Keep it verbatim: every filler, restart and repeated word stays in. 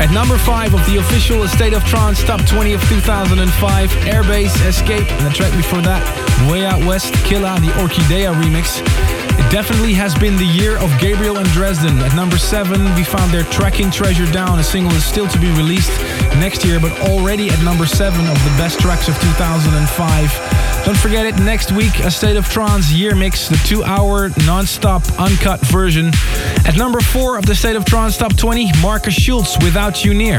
At number five of the official A State of Trance Top twenty of two thousand five, Airbase, Escape, and the track before that, Way Out West, Killa, the Orchidea remix. It definitely has been the year of Gabriel and Dresden. At number seven, we found their Tracking Treasure Down. A single is still to be released next year, but already at number seven of the best tracks of two thousand five. Don't forget it, next week, A State of Trance Year Mix, the two-hour non-stop uncut version. At number four of the State of Trance Top twenty, Marcus Schulz, Without You Near.